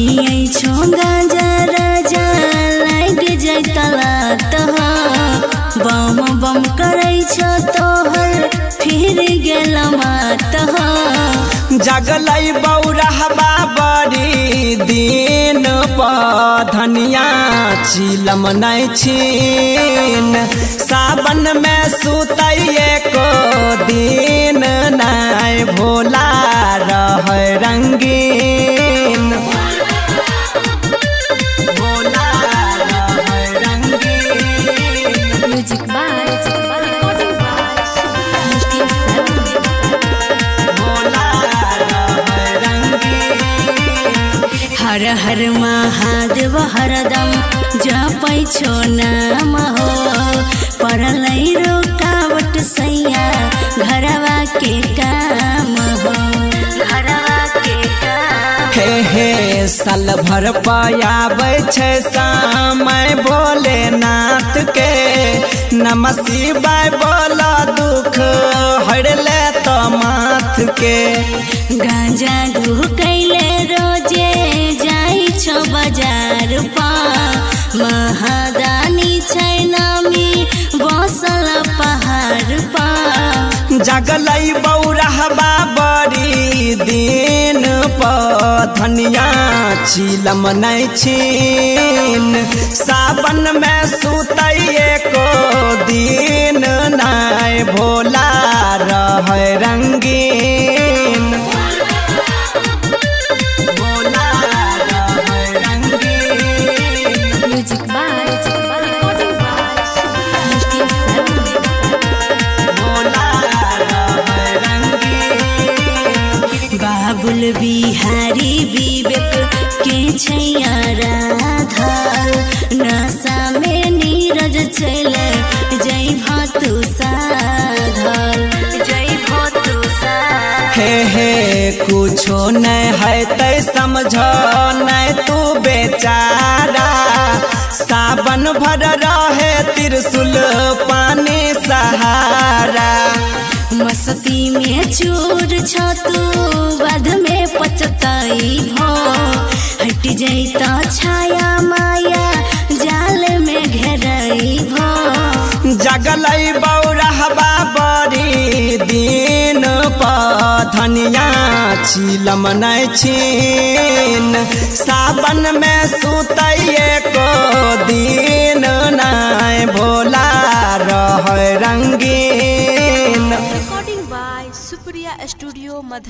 पियै छो गांजा राजा लाग जाय तलात बम बम करै छो तोहर फिर गेल मात जगलै बौरहबा बड़ी दिन धनिया चिलम नै छीन सावन में सुतैये को दिन नै भोला रह रंगीन भोला रह रंगीन। म्यूजिक बाय हर हर महादेव हरदम जपै छो नाम हो पड़लै रुकावट सैया घरवा के काम हो घरवा के काम। हे साल भर पायाबै छै समय भोलेनाथ के नमः शिवाय बोला दुख हरले तो माथ के गांजा ढुकैले रोजे जाई छो बाजार पा महादानी छै नामी बसल पहाड़ पा जगलै बौरहबा बड़ी दिन धनिया चिलम नै छीन सावन में सुतैये को दिन नै भोला रह रंगीन भोला रह रंगीन। म्यूजिक बाय बाबुल बिहारी विवेक के छैया राधाल नशा में नीरज चले जय भातु साधल जय भातु साधल। हे कुछो नै है तै समझ नै तू बेचारा सावन भर रहे त्रिशूल पानी सहारा मस्ती में चूर छ तू बाद में पचताई भो हट जैता छाया माया जाल में घेरई भो जगलै बौरहबा बड़ी दिन धनिया चिलम नै छीन सावन में सुतैये को दिन नै भोला रह रंगीन। Recording by Supriya Studio Madhya।